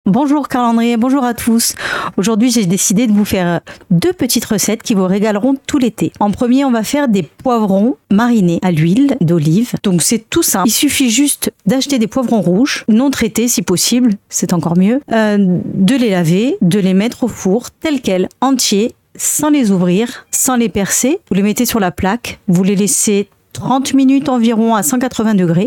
Bonjour Carl-André, bonjour à tous. Aujourd'hui, j'ai décidé de vous faire 2 petites recettes qui vous régaleront tout l'été. En premier, on va faire des poivrons marinés à l'huile d'olive. Donc c'est tout simple. Il suffit juste d'acheter des poivrons rouges, non traités si possible, c'est encore mieux, de les laver, de les mettre au four tels quels, entiers, sans les ouvrir, sans les percer. Vous les mettez sur la plaque, vous les laissez 30 minutes environ à 180 degrés.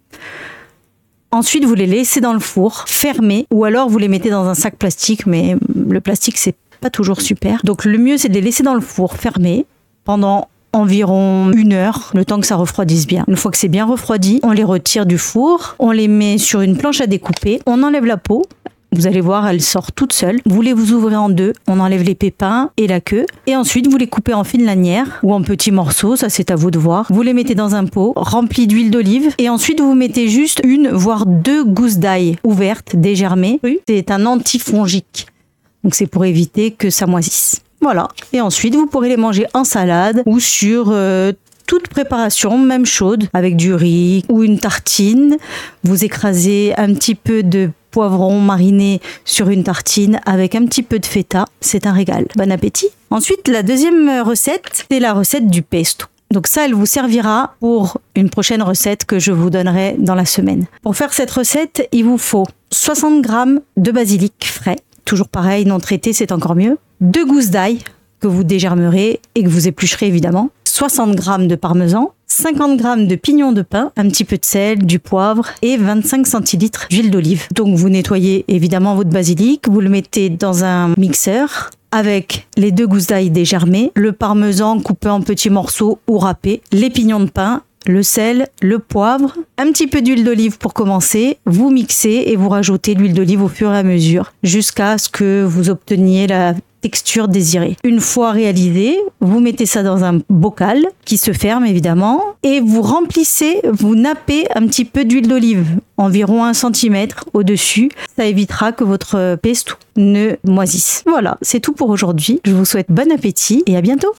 Ensuite, vous les laissez dans le four, fermés, ou alors vous les mettez dans un sac plastique, mais le plastique, c'est pas toujours super. Donc le mieux, c'est de les laisser dans le four, fermés, pendant environ 1 heure, le temps que ça refroidisse bien. Une fois que c'est bien refroidi, on les retire du four, on les met sur une planche à découper, on enlève la peau. Vous allez voir, elle sort toute seule. Vous les ouvrez en 2, on enlève les pépins et la queue. Et ensuite, vous les coupez en fines lanières ou en petits morceaux, ça c'est à vous de voir. Vous les mettez dans un pot rempli d'huile d'olive. Et ensuite, vous mettez juste 1 voire 2 gousses d'ail ouvertes, dégermées. C'est un antifongique. Donc c'est pour éviter que ça moisisse. Voilà. Et ensuite, vous pourrez les manger en salade ou sur toute préparation, même chaude, avec du riz ou une tartine. Vous écrasez un petit peu de poivron mariné sur une tartine avec un petit peu de feta. C'est un régal. Bon appétit. Ensuite, la deuxième recette, c'est la recette du pesto. Donc ça, elle vous servira pour une prochaine recette que je vous donnerai dans la semaine. Pour faire cette recette, il vous faut 60 g de basilic frais. Toujours pareil, non traité, c'est encore mieux. 2 gousses d'ail que vous dégermerez et que vous éplucherez évidemment. 60 g de parmesan, 50 g de pignons de pain, un petit peu de sel, du poivre et 25 centilitres d'huile d'olive. Donc vous nettoyez évidemment votre basilic, vous le mettez dans un mixeur avec les 2 gousses d'ail dégermées, le parmesan coupé en petits morceaux ou râpé, les pignons de pain, le sel, le poivre, un petit peu d'huile d'olive pour commencer. Vous mixez et vous rajoutez l'huile d'olive au fur et à mesure jusqu'à ce que vous obteniez la texture désirée. Une fois réalisé, vous mettez ça dans un bocal qui se ferme évidemment et vous remplissez, vous nappez un petit peu d'huile d'olive, environ 1 cm au-dessus. Ça évitera que votre pesto ne moisisse. Voilà, c'est tout pour aujourd'hui. Je vous souhaite bon appétit et à bientôt.